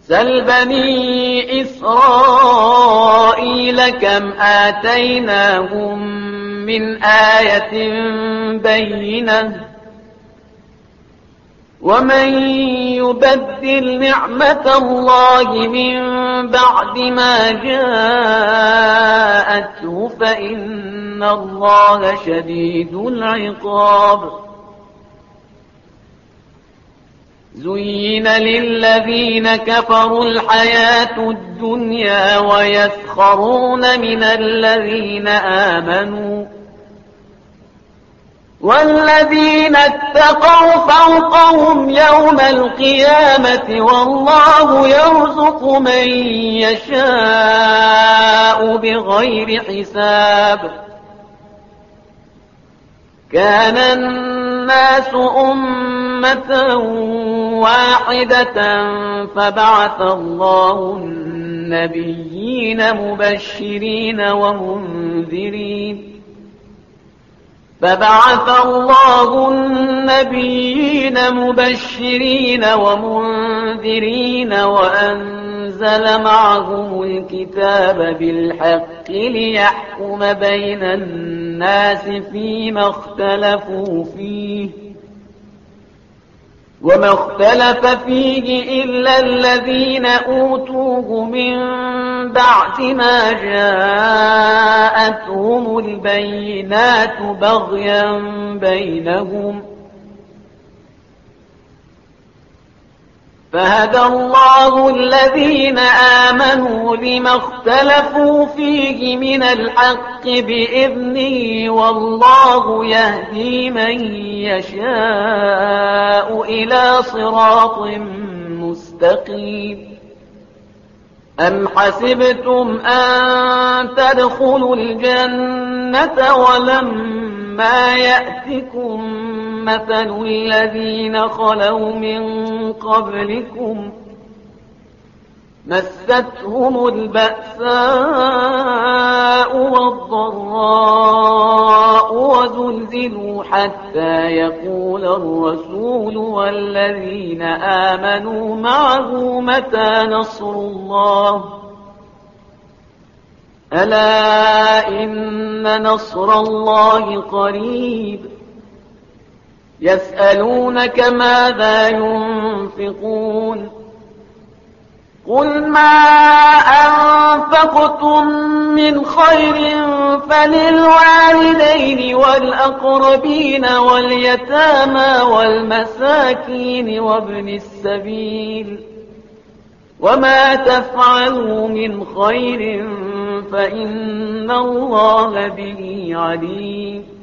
سل بني إسرائيل كم آتيناهم من آية بينة ومن يبدل نعمة الله من بعد ما جاءته فإن الله شديد العقاب زين للذين كفروا الحياة الدنيا ويسخرون من الذين آمنوا والذين اتقوا فوقهم يوم القيامة والله يرزق من يشاء بغير حساب كان الناس أمة واحدة فبعث الله النبيين مبشرين ومنذرين وأنزل معهم الكتاب بالحق ليحكم بين الناس فيما اختلفوا فيه وما اختلف فيه إلا الذين أوتوه من بعد ما جاءتهم البينات بغيا بينهم فهدى الله الذين آمنوا لما اختلفوا فيه من الحق بإذنه والله يهدي من يشاء إلى صراط مستقيم أم حسبتم أن تدخلوا الجنة ولما يأتكم مثل الذين خلوا من قبلكم مستهم البأساء والضراء وزلزلوا حتى يقول الرسول والذين آمنوا معه متى نصر الله ألا إن نصر الله قريب يسألونك ماذا ينفقون قل ما أنفقتم من خير فللوالدين والأقربين واليتامى والمساكين وابن السبيل وما تفعلوا من خير فإن الله به عليم